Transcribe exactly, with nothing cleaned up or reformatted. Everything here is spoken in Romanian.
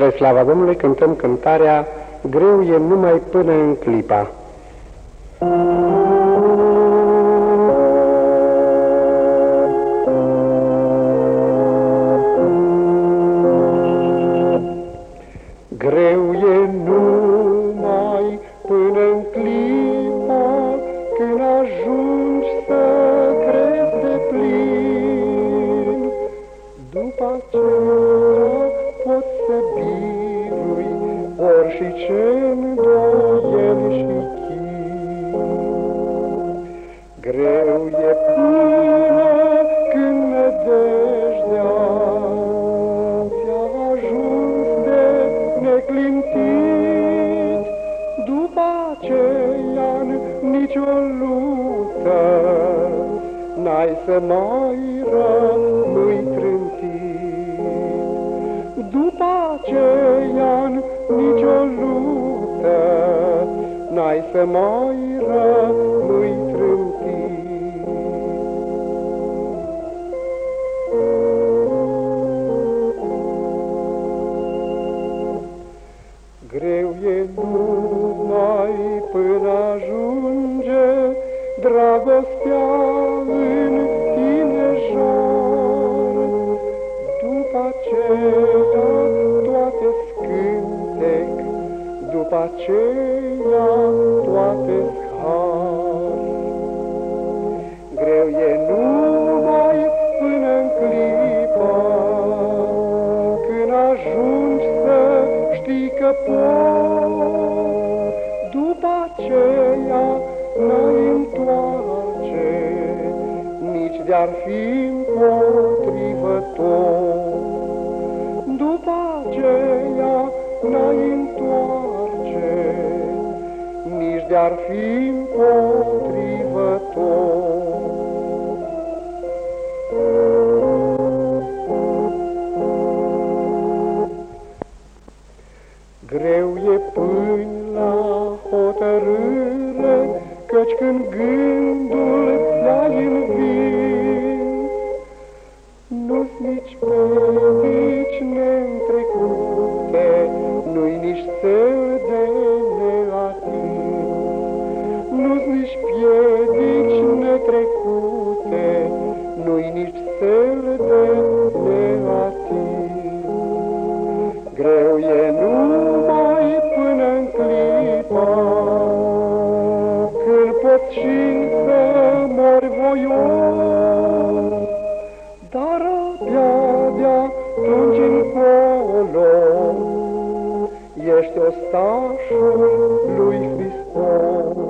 Spre slava Domnului cântăm cântarea Greu e numai până în clipa. Greu e numai până în clipa când ajungi să crezi de plin. După aceea poți să birui ori și ce-ndoieli și chin. Greu e până când nădejdea ți-a ajuns de neclintit. După aceea nici-o luptă n-ai să mai rămâi trântit. După aceea nici-o luptă n-ai să mai rămâi trântit. Greu e numai până ajunge dragostea în tine jor. După aceea toate scântec, după aceea toate har. Greu e numai până în clipa când ajungi să știi că poți. După aceea n-ai întoarce, nici de-ar fi împotrivă tot. După aceea n-ai întoarce, nici de-ar fi împotrivă tot. Greu e până la hotărâre, căci când gândul ți-ai învins, nu-s nici piedici neîntrecute, nu-i nici cel de neatins. Nu-s nici piedici netrecute, nu-i nici cel de neatins. Greu e numai până în clipa când poți și să mori voios, dar abia de-atunci încolo ești ostașul lui Hristos.